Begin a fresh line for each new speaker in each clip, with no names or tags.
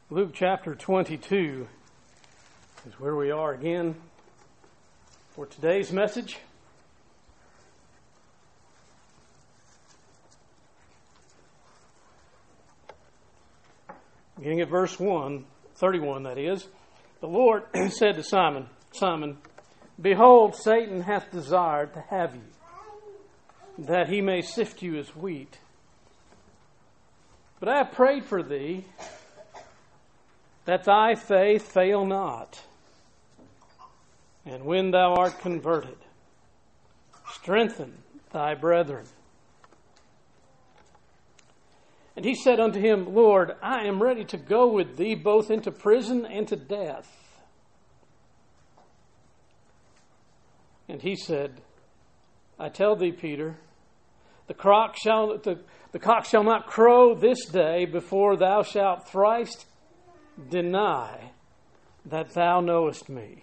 Luke chapter 22 is where we are again for today's message. Beginning at verse 31, that is. The Lord said to Simon, Simon, behold, Satan hath desired to have you, that he may sift you as wheat. But I have prayed for thee, that thy faith fail not. And when thou art converted, strengthen thy brethren. And he said unto him, Lord, I am ready to go with thee both into prison and to death. And he said, I tell thee, Peter, the cock shall not crow this day before thou shalt thrice deny that thou knowest me.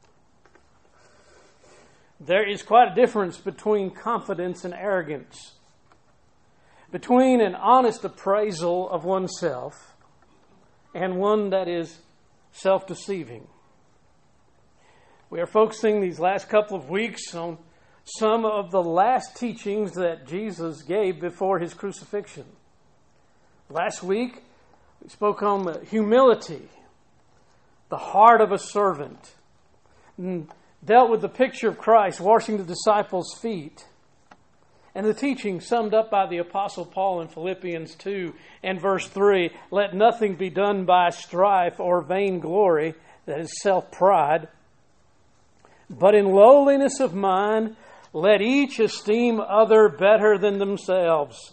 There is quite a difference between confidence and arrogance, between an honest appraisal of oneself and one that is self-deceiving. We are focusing these last couple of weeks on some of the last teachings that Jesus gave before his crucifixion. Last week, we spoke on humility, the heart of a servant, and dealt with the picture of Christ washing the disciples' feet, and the teaching summed up by the Apostle Paul in Philippians 2 and verse 3, let nothing be done by strife or vainglory, that is self-pride, but in lowliness of mind, let each esteem other better than themselves.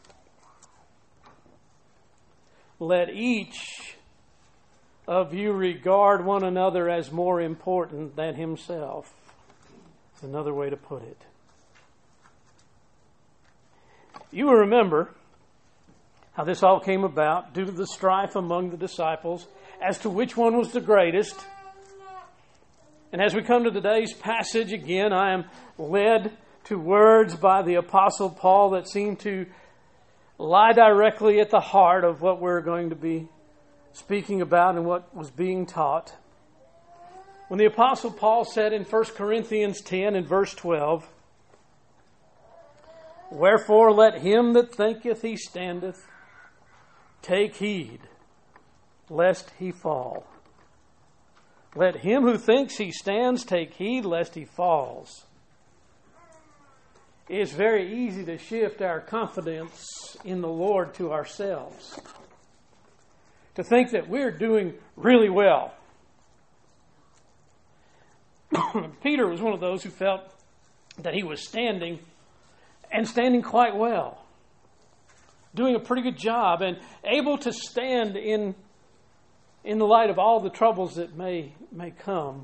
Let each of you regard one another as more important than himself. That's another way to put it. You will remember how this all came about due to the strife among the disciples as to which one was the greatest. And as we come to today's passage again, I am led to words by the Apostle Paul that seem to lie directly at the heart of what we're going to be speaking about and what was being taught. When the Apostle Paul said in 1 Corinthians 10 and verse 12, wherefore let him that thinketh he standeth take heed, lest he fall. Let him who thinks he stands take heed, lest he falls. It's very easy to shift our confidence in the Lord to ourselves, to think that we're doing really well. Peter was one of those who felt that he was standing quite well, doing a pretty good job, and able to stand in the light of all the troubles that may come.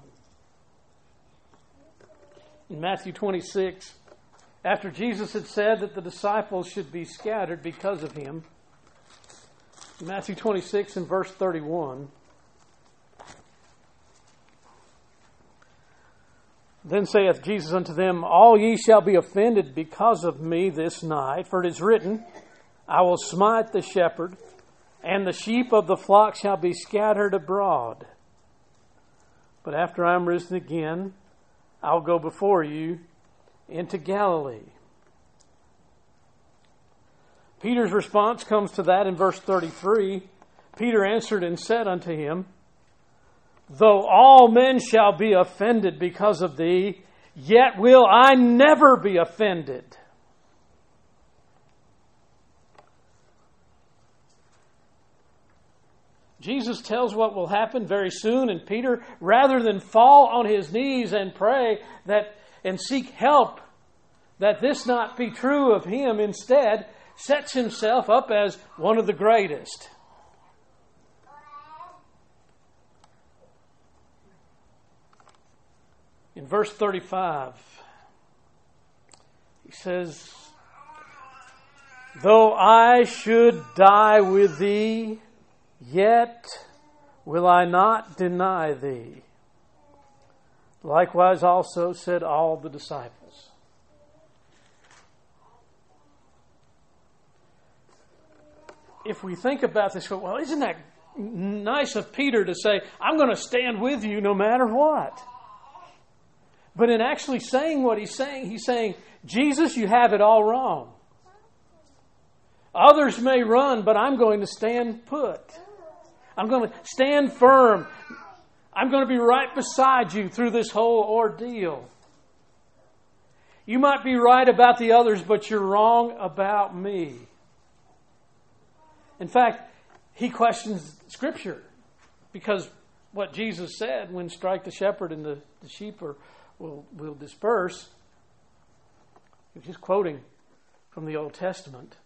In Matthew 26, after Jesus had said that the disciples should be scattered because of him, in Matthew 26 and verse 31, then saith Jesus unto them, all ye shall be offended because of me this night, for it is written, I will smite the shepherd, and the sheep of the flock shall be scattered abroad. But after I am risen again, I will go before you into Galilee. Peter's response comes to that in verse 33. Peter answered and said unto him, though all men shall be offended because of thee, yet will I never be offended. Jesus tells what will happen very soon, and Peter, rather than fall on his knees and pray and seek help that this not be true of him, instead sets himself up as one of the greatest. In verse 35, he says, though I should die with thee, yet will I not deny thee. Likewise also said all the disciples. if we think about this, well, isn't that nice of Peter to say, I'm going to stand with you no matter what. But in actually saying what he's saying, Jesus, you have it all wrong. Others may run, but I'm going to stand put. I'm going to stand firm. I'm going to be right beside you through this whole ordeal. You might be right about the others, but you're wrong about me. In fact, he questions Scripture because what Jesus said, when strike the shepherd and the sheep will disperse, he was just quoting from the Old Testament.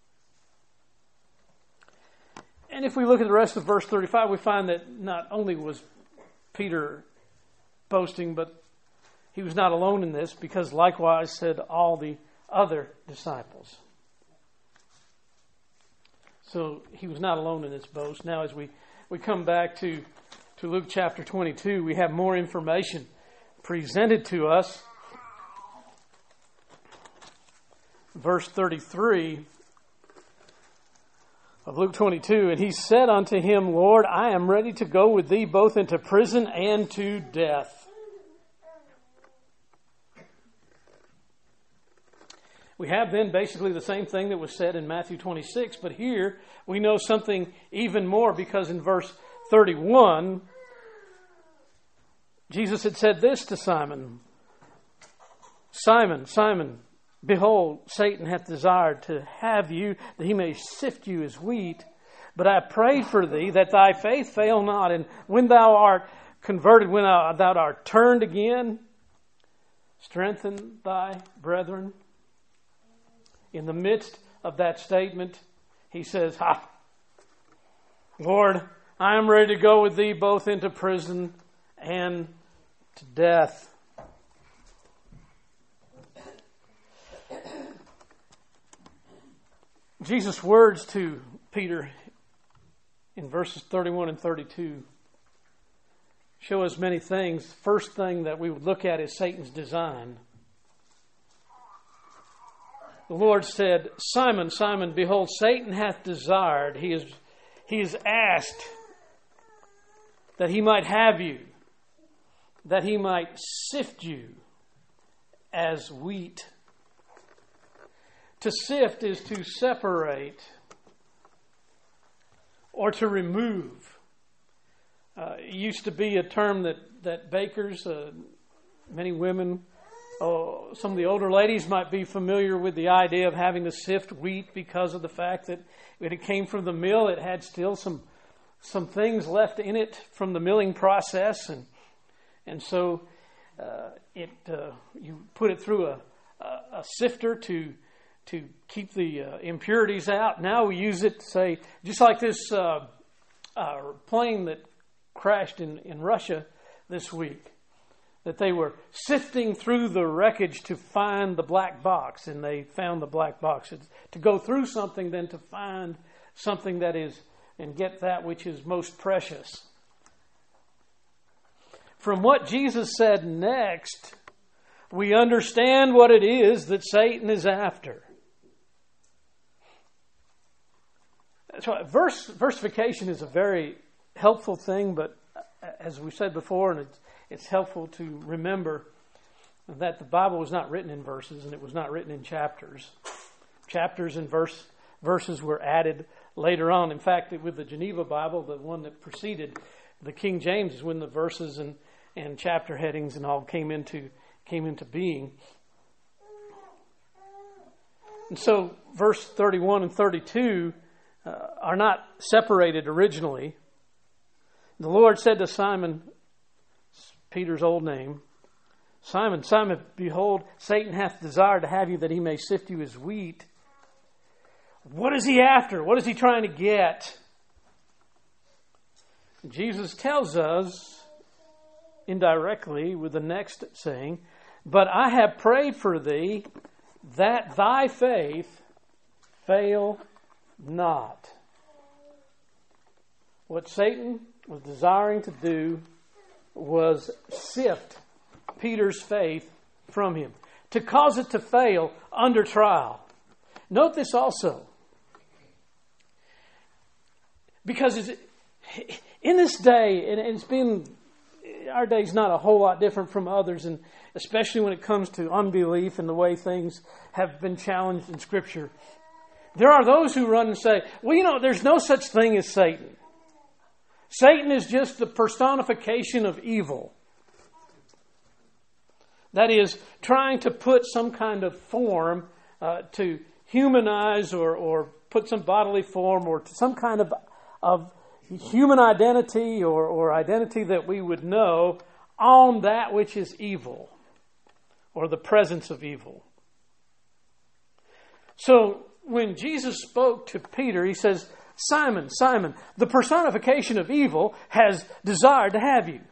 And if we look at the rest of verse 35, we find that not only was Peter boasting, but he was not alone in this, because likewise said all the other disciples. So he was not alone in this boast. Now as we come back to Luke chapter 22, we have more information presented to us. Verse 33 of Luke 22, and he said unto him, Lord, I am ready to go with thee both into prison and to death. We have then basically the same thing that was said in Matthew 26, but here we know something even more, because in verse 31, Jesus had said this to Simon, Simon, Simon, behold, Satan hath desired to have you, that he may sift you as wheat. But I prayed for thee, that thy faith fail not. And when thou art converted, when thou art turned again, strengthen thy brethren. In the midst of that statement, he says, Lord, I am ready to go with thee both into prison and to death. Jesus' words to Peter in verses 31 and 32 show us many things. First thing that we would look at is Satan's design. The Lord said, Simon, Simon, behold, Satan hath desired, he is asked that he might have you, that he might sift you as wheat. To sift is to separate or to remove. It used to be a term that bakers, many women, some of the older ladies might be familiar with the idea of having to sift wheat because of the fact that when it came from the mill, it had still some things left in it from the milling process, and so you put it through a sifter to keep the impurities out. Now we use it, say, just like this plane that crashed in Russia this week, that they were sifting through the wreckage to find the black box, and they found the black box. It's to go through something, then to find something that is, and get that which is most precious. From what Jesus said next, we understand what it is that Satan is after. That's why versification is a very helpful thing, but as we said before, and it's helpful to remember that the Bible was not written in verses, and it was not written in chapters. Chapters and verses were added later on. In fact, with the Geneva Bible, the one that preceded the King James, is when the verses and chapter headings and all came into being. And so verse 31 and 32 are not separated originally. The Lord said to Simon, Peter's old name, Simon, Simon, behold, Satan hath desired to have you, that he may sift you as wheat. What is he after? What is he trying to get? Jesus tells us indirectly with the next saying, but I have prayed for thee, that thy faith fail not. What Satan was desiring to do was sift Peter's faith from him, to cause it to fail under trial. Note this also, because in this day, and it's been, our day's not a whole lot different from others, and especially when it comes to unbelief and the way things have been challenged in Scripture. There are those who run and say, well, there's no such thing as Satan. Satan is just the personification of evil. That is, trying to put some kind of form to humanize or put some bodily form or some kind of human identity or identity that we would know on that which is evil or the presence of evil. So when Jesus spoke to Peter, he says, Simon, Simon, the personification of evil has desired to have you.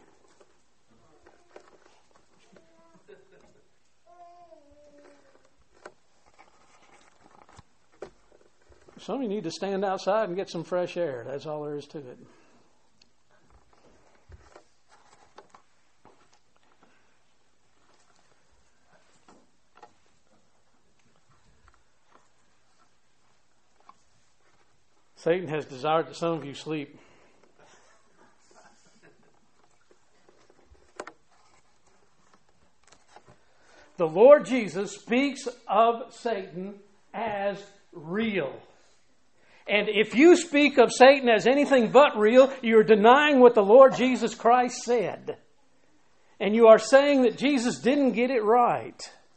Some of you need to stand outside and get some fresh air. That's all there is to it. Satan has desired that some of you sleep. The Lord Jesus speaks of Satan as real. And if you speak of Satan as anything but real, you're denying what the Lord Jesus Christ said. And you are saying that Jesus didn't get it right.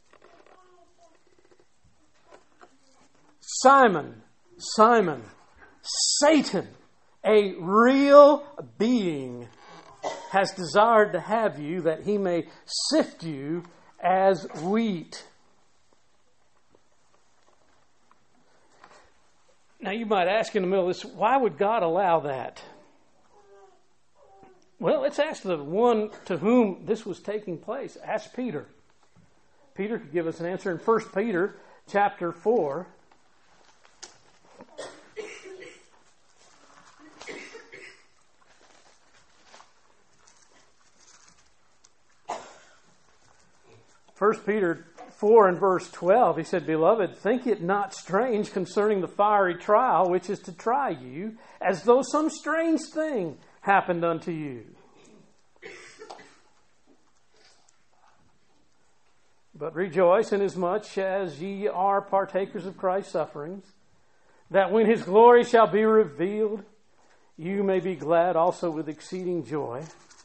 Simon, Simon, Satan, a real being, has desired to have you that he may sift you as wheat. Now you might ask in the middle of this, why would God allow that? Well, let's ask the one to whom this was taking place. Ask Peter. Peter could give us an answer in 1 Peter chapter 4. First Peter 4 and verse 12, he said, Beloved, think it not strange concerning the fiery trial which is to try you, as though some strange thing happened unto you. But rejoice inasmuch as ye are partakers of Christ's sufferings, that when his glory shall be revealed, you may be glad also with exceeding joy.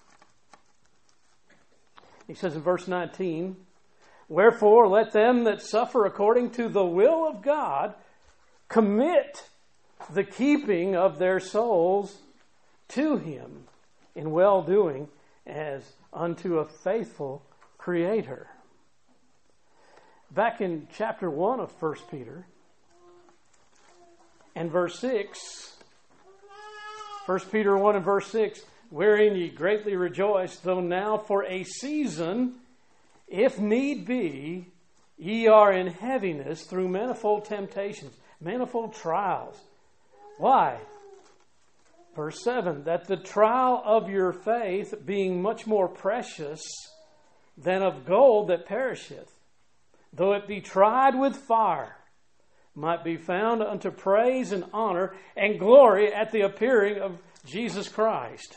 He says in verse 19, Wherefore let them that suffer according to the will of God commit the keeping of their souls to him in well-doing as unto a faithful Creator. Back in chapter 1 of 1 Peter and verse 6, 1 Peter 1 and verse 6, Wherein ye greatly rejoice, though now for a season, if need be, ye are in heaviness through manifold temptations, manifold trials. Why? Verse 7, that the trial of your faith, being much more precious than of gold that perisheth, though it be tried with fire, might be found unto praise and honor and glory at the appearing of Jesus Christ.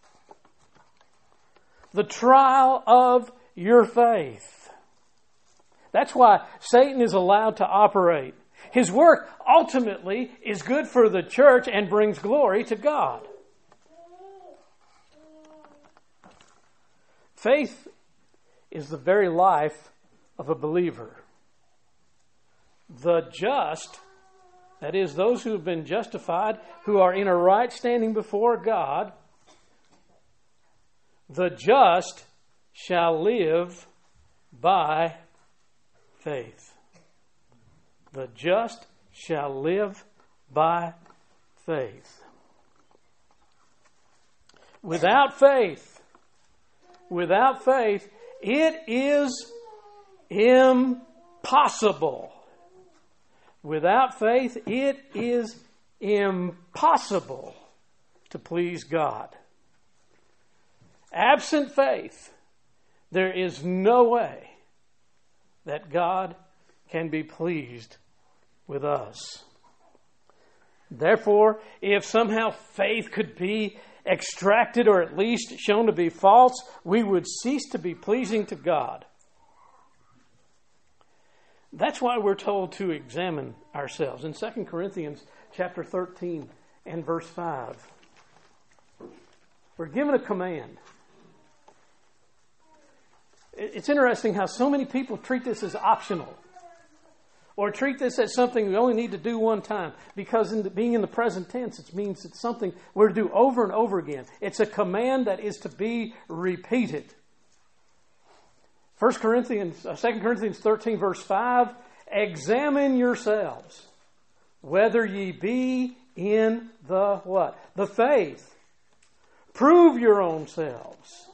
The trial of your faith. That's why Satan is allowed to operate. His work ultimately is good for the church and brings glory to God. Faith is the very life of a believer. The just, that is, those who have been justified, who are in a right standing before God, the just shall live by faith. The just shall live by faith. Without faith, it is impossible. Without faith, it is impossible to please God. Absent faith, there is no way that God can be pleased with us. Therefore, if somehow faith could be extracted or at least shown to be false, we would cease to be pleasing to God. That's why we're told to examine ourselves. In 2 Corinthians chapter 13 and verse 5, we're given a command. It's interesting how so many people treat this as optional, or treat this as something we only need to do one time, because being in the present tense, it means it's something we're to do over and over again. It's a command that is to be repeated. 2 Corinthians 13 verse 5, examine yourselves whether ye be in the what? The faith. Prove your own selves.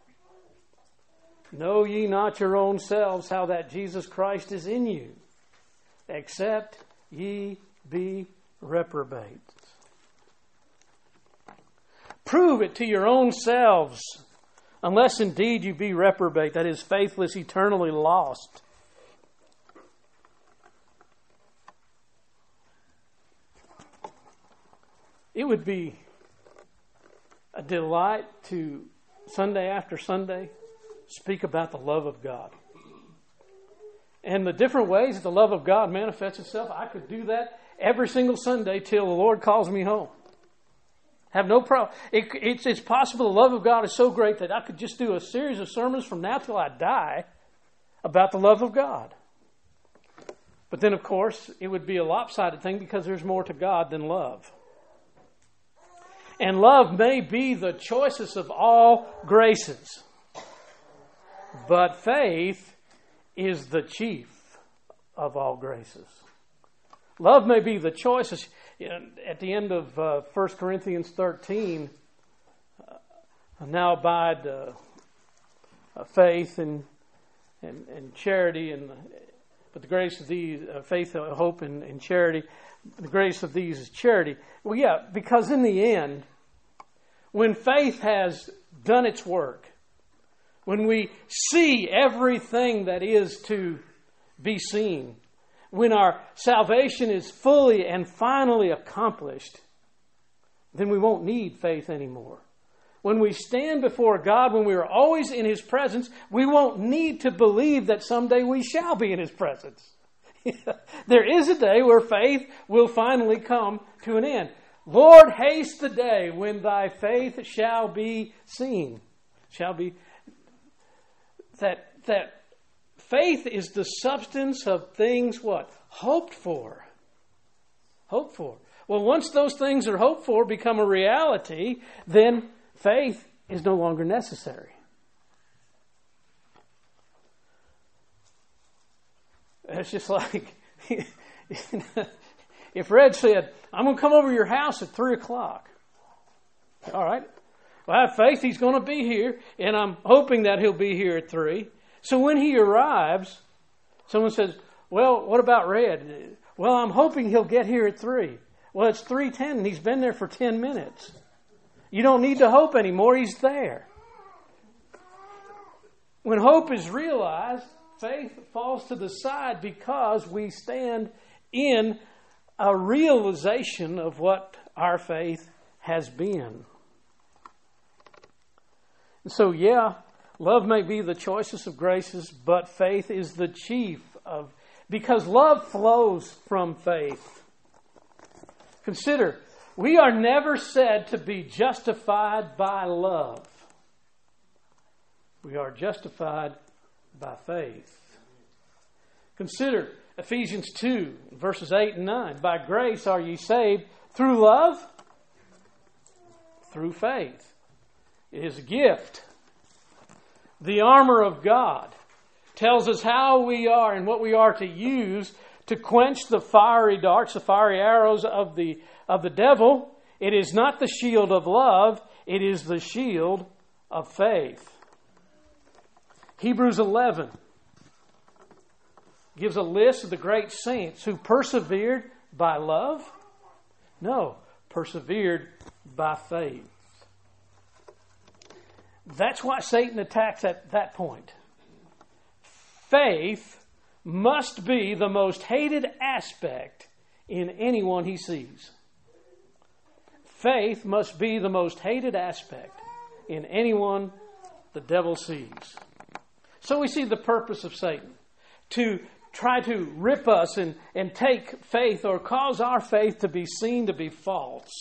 Know ye not your own selves how that Jesus Christ is in you, except ye be reprobates. Prove it to your own selves, unless indeed you be reprobate, that is, faithless, eternally lost. It would be a delight to, Sunday after Sunday, speak about the love of God. And the different ways that the love of God manifests itself. I could do that every single Sunday till the Lord calls me home. Have no problem. It's possible the love of God is so great that I could just do a series of sermons from now till I die about the love of God. But then, of course, it would be a lopsided thing because there's more to God than love. And love may be the choicest of all graces, but faith is the chief of all graces. Love may be the choicest. At the end of 1 Corinthians 13, now abide faith and charity, but the grace of these, faith, hope, and charity. The grace of these is charity. Well, yeah, because in the end, when faith has done its work, when we see everything that is to be seen, when our salvation is fully and finally accomplished, then we won't need faith anymore. When we stand before God, when we are always in His presence, we won't need to believe that someday we shall be in His presence. There is a day where faith will finally come to an end. Lord, haste the day when thy faith shall be seen. Shall be that faith is the substance of things what? Hoped for. Hoped for. Well, once those things are hoped for become a reality, then faith is no longer necessary. It's just like if Red said, I'm going to come over to your house at 3 o'clock. All right. Well, I have faith he's going to be here, and I'm hoping that he'll be here at 3. So when he arrives, someone says, well, what about Red? Well, I'm hoping he'll get here at 3. Well, it's 3:10 and he's been there for 10 minutes. You don't need to hope anymore. He's there. When hope is realized, faith falls to the side because we stand in a realization of what our faith has been. And so, yeah, love may be the choicest of graces, but faith is the chief of, because love flows from faith. Consider, we are never said to be justified by love. We are justified by faith. Consider Ephesians 2, verses 8 and 9. By grace are ye saved through love, through faith. It is a gift. The armor of God tells us how we are and what we are to use to quench the fiery darts, the fiery arrows of the devil. It is not the shield of love, it is the shield of faith. Hebrews 11 gives a list of the great saints who persevered by love. No, persevered by faith. That's why Satan attacks at that point. Faith must be the most hated aspect in anyone he sees. faith must be the most hated aspect in anyone the devil sees. So we see the purpose of Satan, to try to rip us and take faith or cause our faith to be seen to be false.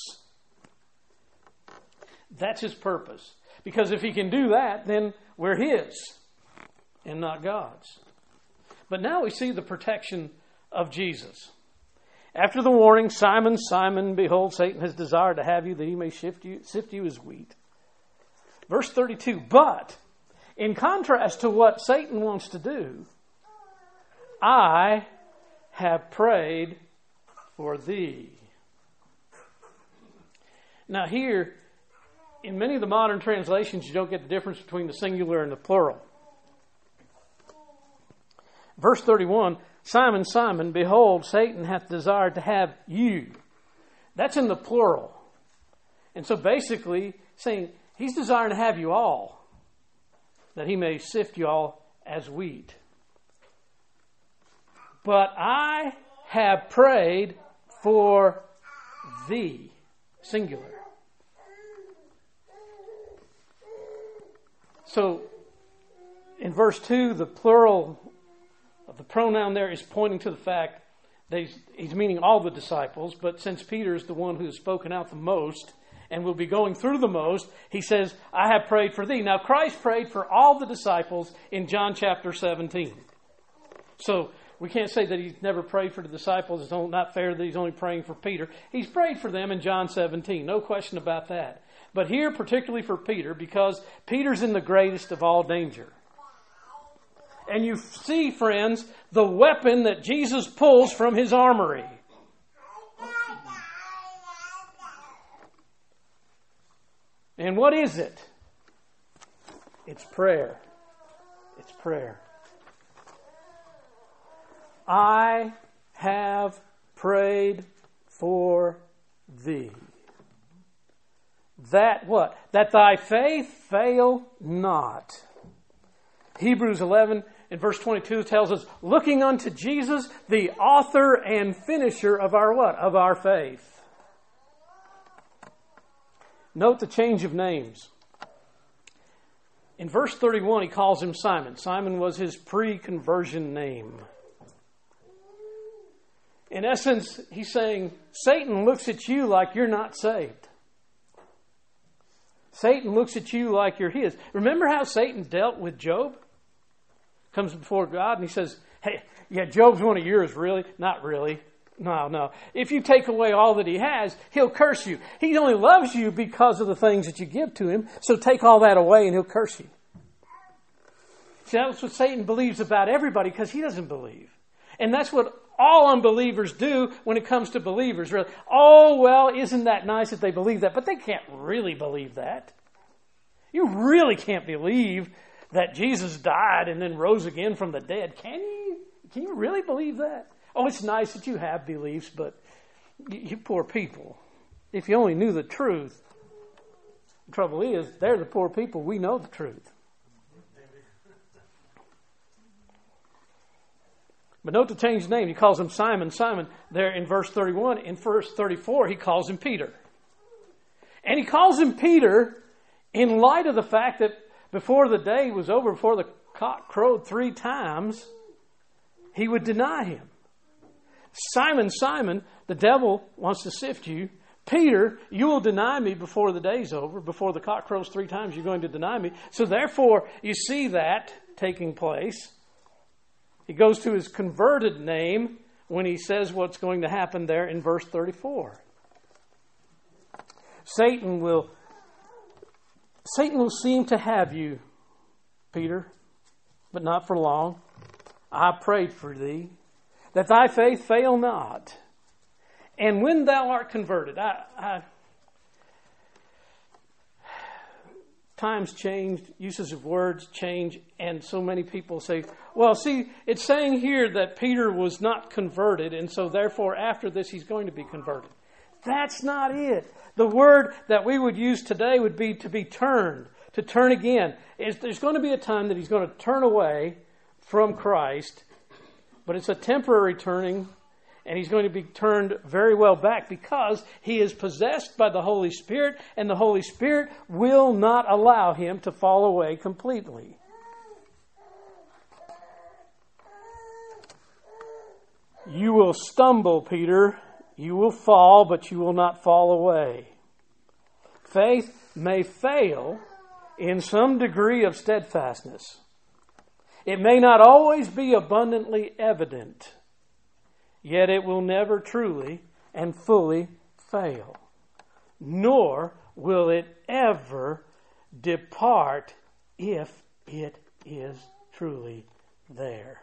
That's his purpose. Because if he can do that, then we're his and not God's. But now we see the protection of Jesus. After the warning, Simon, Simon, behold, Satan has desired to have you, that he may sift you as wheat. Verse 32, but in contrast to what Satan wants to do, I have prayed for thee. Now here, in many of the modern translations, you don't get the difference between the singular and the plural. Verse 31, Simon, Simon, behold, Satan hath desired to have you. That's in the plural. And so basically saying, he's desiring to have you all, that he may sift you all as wheat. But I have prayed for thee, singular. So, in verse 2, the plural of the pronoun there is pointing to the fact that he's meaning all the disciples, but since Peter is the one who has spoken out the most and will be going through the most, he says, I have prayed for thee. Now, Christ prayed for all the disciples in John chapter 17. So, we can't say that he's never prayed for the disciples. It's not fair that he's only praying for Peter. He's prayed for them in John 17. No question about that. But here, particularly for Peter, because Peter's in the greatest of all danger. And you see, friends, the weapon that Jesus pulls from his armory. And what is it? It's prayer. It's prayer. I have prayed for thee. That what? That thy faith fail not. Hebrews 11 in verse 22 tells us, looking unto Jesus, the author and finisher of our what? Of our faith. Note the change of names. In verse 31, he calls him Simon. Simon was his pre-conversion name. In essence, he's saying, Satan looks at you like you're not saved. Satan looks at you like you're his. Remember how Satan dealt with Job? Comes before God and he says, hey, yeah, Job's one of yours, really? Not really. No. If you take away all that he has, he'll curse you. He only loves you because of the things that you give to him. So take all that away and he'll curse you. See, that's what Satan believes about everybody because he doesn't believe. And that's what all unbelievers do when it comes to believers. Really, oh, well, isn't that nice that they believe that? But they can't really believe that. You really can't believe that Jesus died and then rose again from the dead. Can you? Can you really believe that? Oh, it's nice that you have beliefs, but you poor people. If you only knew the truth. The trouble is, they're the poor people. We know the truth. But note the changed name. He calls him Simon. Simon there in verse 31. In verse 34, he calls him Peter. And he calls him Peter in light of the fact that before the day was over, before the cock crowed 3 times, he would deny him. Simon, Simon, the devil wants to sift you. Peter, you will deny me before the day's over. Before the cock crows 3 times, you're going to deny me. So therefore, you see that taking place. He goes to his converted name when he says what's going to happen there in verse 34. Satan will seem to have you, Peter, but not for long. I prayed for thee, that thy faith fail not. And when thou art converted, times change, uses of words change, and so many people say, well, see, it's saying here that Peter was not converted, and so therefore after this he's going to be converted. That's not it. The word that we would use today would be to be turned, to turn again. There's going to be a time that he's going to turn away from Christ, but it's a temporary turning, And he's going to be turned very well back because he is possessed by the Holy Spirit, and the Holy Spirit will not allow him to fall away completely. You will stumble, Peter. You will fall, but you will not fall away. Faith may fail in some degree of steadfastness. It may not always be abundantly evident, yet it will never truly and fully fail, nor will it ever depart if it is truly there.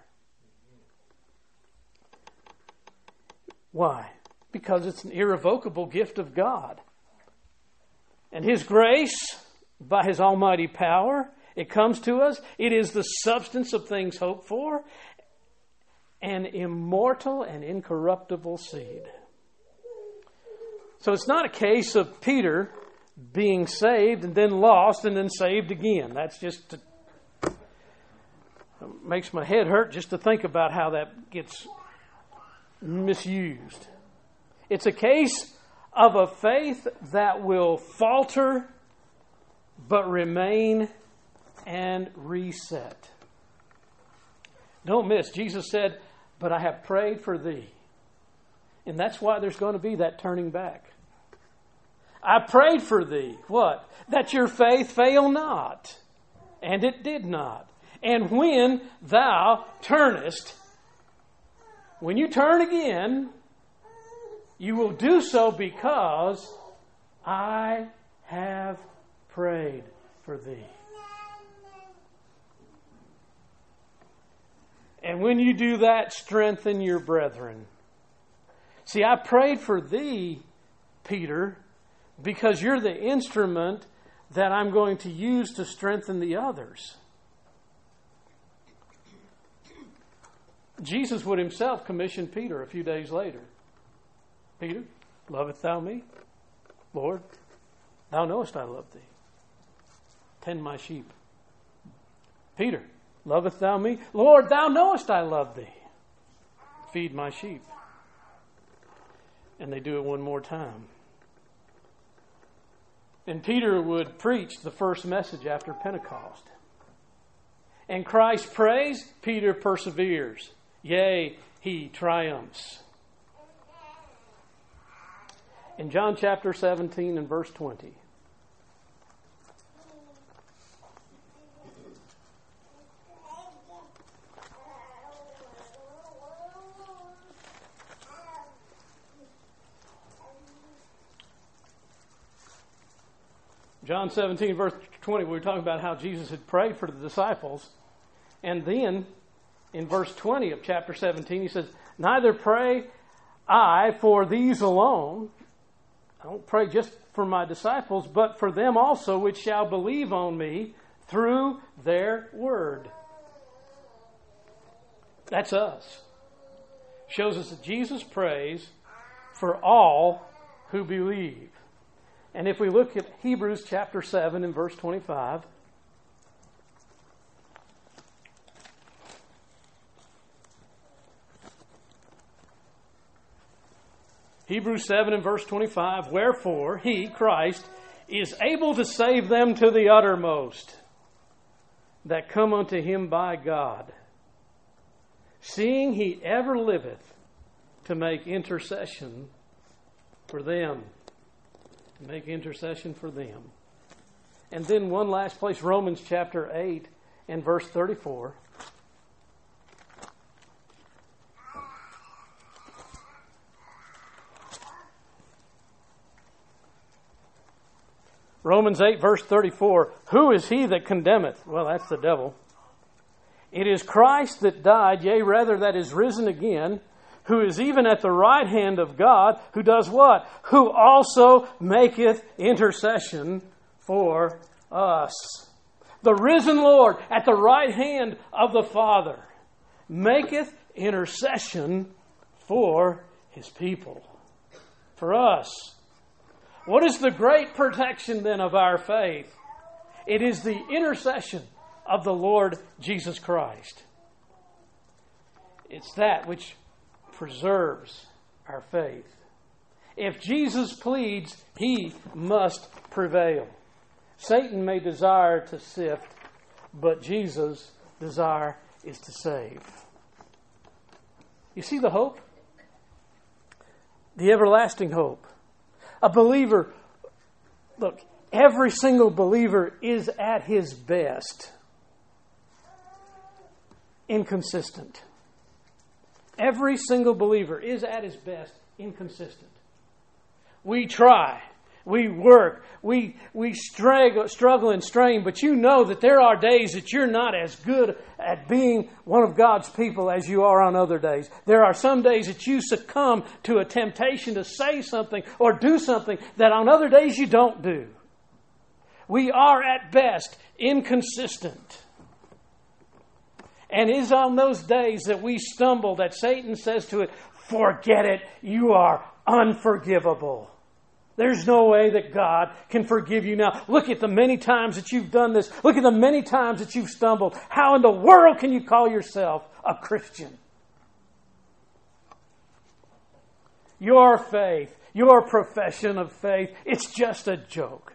Why? Because it's an irrevocable gift of God. And His grace, by His almighty power, it comes to us. It is the substance of things hoped for, an immortal and incorruptible seed. So it's not a case of Peter being saved and then lost and then saved again. That's just makes my head hurt just to think about how that gets misused. It's a case of a faith that will falter but remain and reset. Don't miss, Jesus said, "But I have prayed for thee." And that's why there's going to be that turning back. I prayed for thee. What? That your faith fail not. And it did not. And when thou turnest, when you turn again, you will do so because I have prayed for thee. And when you do that, strengthen your brethren. See, I prayed for thee, Peter, because you're the instrument that I'm going to use to strengthen the others. Jesus would himself commission Peter a few days later. Peter, lovest thou me? Lord, thou knowest I love thee. Tend my sheep. Peter, lovest thou me? Lord, thou knowest I love thee. Feed my sheep. And they do it one more time. And Peter would preach the first message after Pentecost. And Christ prays, Peter perseveres. Yea, he triumphs. In John chapter 17 and verse 20. John 17 verse 20, we were talking about how Jesus had prayed for the disciples. And then in verse 20 of chapter 17, he says, "Neither pray I for these alone." I don't pray just for my disciples, but for them also which shall believe on me through their word. That's us. Shows us that Jesus prays for all who believe. And if we look at Hebrews chapter 7 and verse 25, Hebrews 7 and verse 25, "Wherefore he, Christ, is able to save them to the uttermost that come unto him by God, seeing he ever liveth to make intercession for them." Make intercession for them. And then one last place, Romans chapter 8 and verse 34. Romans 8 verse 34. "Who is he that condemneth?" Well, that's the devil. "It is Christ that died, yea, rather that is risen again, who is even at the right hand of God, who does what? Who also maketh intercession for us." The risen Lord at the right hand of the Father maketh intercession for His people, for us. What is the great protection then of our faith? It is the intercession of the Lord Jesus Christ. It's that which preserves our faith. If Jesus pleads, He must prevail. Satan may desire to sift, but Jesus' desire is to save. You see the hope? The everlasting hope. A believer, look, every single believer is at his best inconsistent. Every single believer is at his best inconsistent. We try, we work, we struggle and strain, but you know that there are days that you're not as good at being one of God's people as you are on other days. There are some days that you succumb to a temptation to say something or do something that on other days you don't do. We are at best inconsistent. And it is on those days that we stumble that Satan says to it, forget it, you are unforgivable. There's no way that God can forgive you now. Look at the many times that you've done this. Look at the many times that you've stumbled. How in the world can you call yourself a Christian? Your faith, your profession of faith, it's just a joke.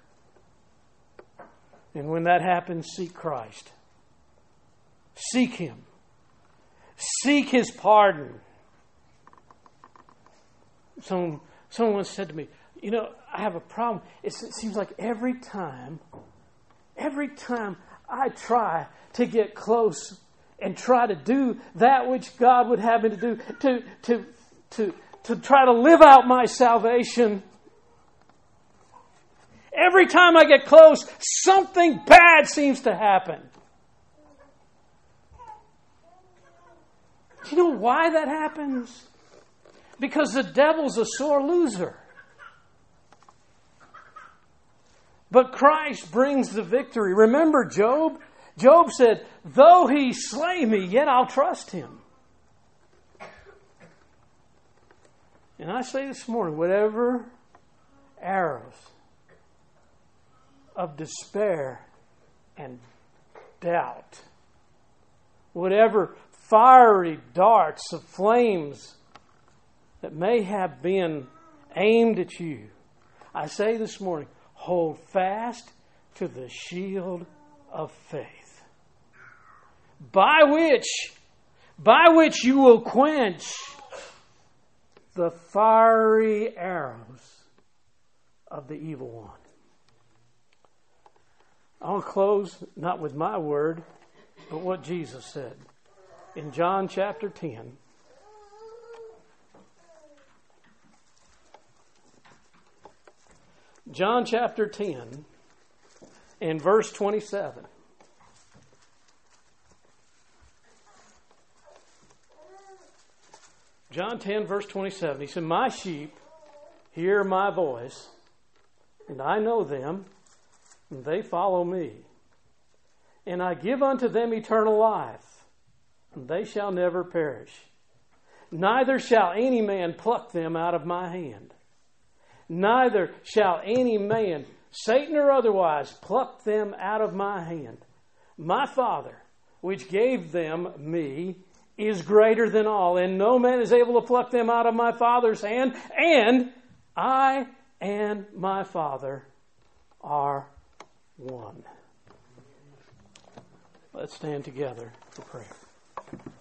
And when that happens, seek Christ. Seek Him. Seek His pardon. Someone said to me, you know, I have a problem. It seems like every time I try to get close and try to do that which God would have me to do, to try to live out my salvation, every time I get close, something bad seems to happen. Do you know why that happens? Because the devil's a sore loser. But Christ brings the victory. Remember Job? Job said, though he slay me, yet I'll trust him. And I say this morning, whatever arrows of despair and doubt, whatever fiery darts of flames that may have been aimed at you, I say this morning, hold fast to the shield of faith, by which you will quench the fiery arrows of the evil one. I want to close not with my word, but what Jesus said in John chapter 10. John chapter 10 and verse 27. John 10 verse 27. He said, my sheep hear my voice, and I know them, and they follow me. And I give unto them eternal life, and they shall never perish. Neither shall any man pluck them out of my hand. Neither shall any man, Satan or otherwise, pluck them out of my hand. My Father, which gave them me, is greater than all, and no man is able to pluck them out of my Father's hand. And I and my Father are one. Let's stand together for prayer.